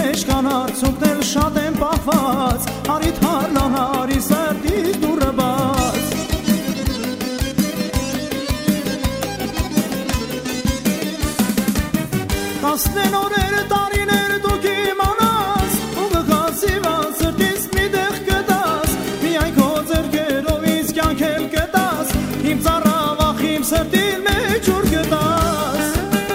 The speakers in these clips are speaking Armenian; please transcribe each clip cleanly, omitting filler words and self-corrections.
մեջ կան արցունքներ շատ են պահված, արի թարլան, արի սրտից դուռը բաց։ Տասնեն օրեր, տարիներ դուք իմանաս, ու կգացիվան սրտից մի տեղ կտաս, միայն քո ձեռքերով ինձ կյանք էլ կտաս, իմ ծառավախ իմ սրտին մեջ ուր կտաս։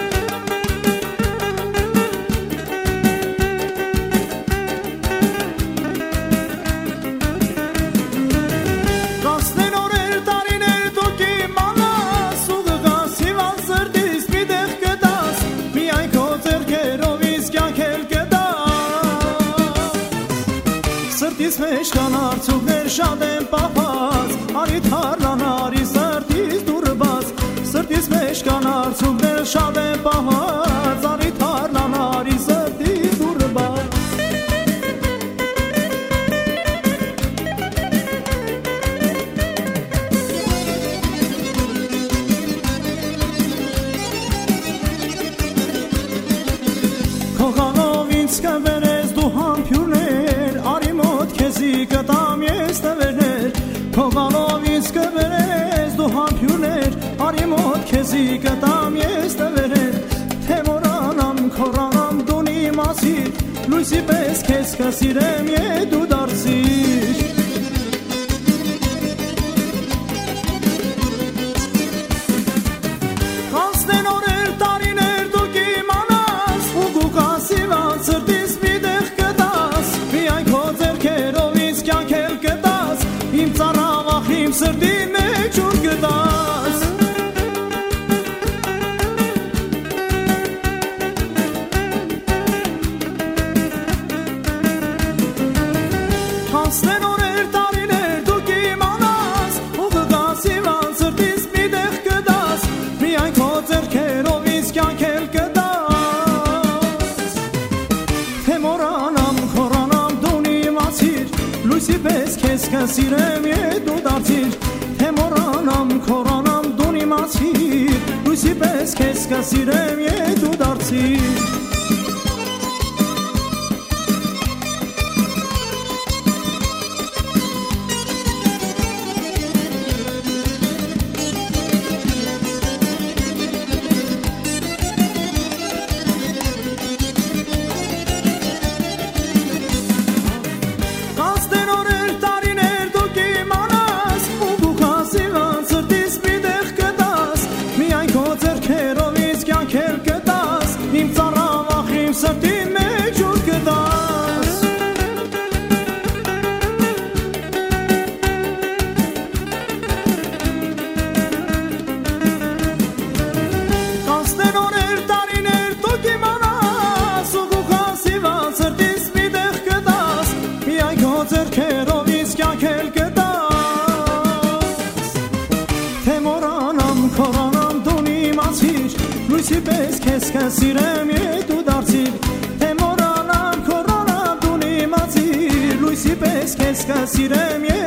Տասնեն օրեր, տարիներ դուք իմանաս, ու կգացիվան սրտից մի տեղ կտաս, միայն քո ձեռքերով ինձ կյանք էլ կտաս։ Սրտից մեջ կան արցունքներ շատ են պահված, արի թարլան, արի սրտից դուռը բաց։ Սրտից մեջ կան արցունքներ շատ են պահված, արի թարլան, արի սրտից դուռը բաց։ Քողանով ինձ կվերես դու համբյուրներ, արի մոտ քեզի կտամ ես տվերներ։ Քողանով ինձ կվերես դու համբյուրներ, արի մոտ քեզի կտամ ես տվերներ։ Թե մորանամ, քորանամ դունի մասիր, լույսի պես քեզ կսիրեմ ետ դու դարձիր։ Տասնեն օրեր, տարիներ դուք իմանաս, ու կգացիվան սրտից մի տեղ կտաս, միայն քո ձեռքերով ինձ կյանք էլ կտաս, իմ ծառավախ իմ սրտին մեջ ուր կտաս։ Տասնեն օրեր, տարիներ դուք իմանաս, ու կգացիվան սրտից մի տեղ կտաս, միայն քո ձեռքերով ինձ կյանք էլ կտաս։ Թե մորանամ, քորանամ դունի մասիր, լույսի պես քեզ կսիրեմ ետ դու դարձիր։ Թե մորանամ, քորանամ դունի մասիր, լույսի պես քեզ կսիրեմ ետ դու դարձիր։ Տասնեն օրեր, տարիներ դուք իմանաս, ու կգացիվան սրտից մի տեղ կտաս, միայն քո ձեռքերով ինձ կյանք էլ կտաս, իմ ծառավախ իմ սրտին մեջ ուր կտաս։ Տասնեն օրեր, տարիներ դուք իմանաս, ու կգացիվան սրտից մի տեղ կտաս, միայն քո ձեռքերով ինձ կյանք էլ կտաս։ Թե մորանամ, քորանամ դունի մասիր, լույսի պես քեզ կսիրեմ ետ դու դարձիր։ Թե մորանամ, քորանամ դունի մասիր, լույսի պես քեզ կսիրեմ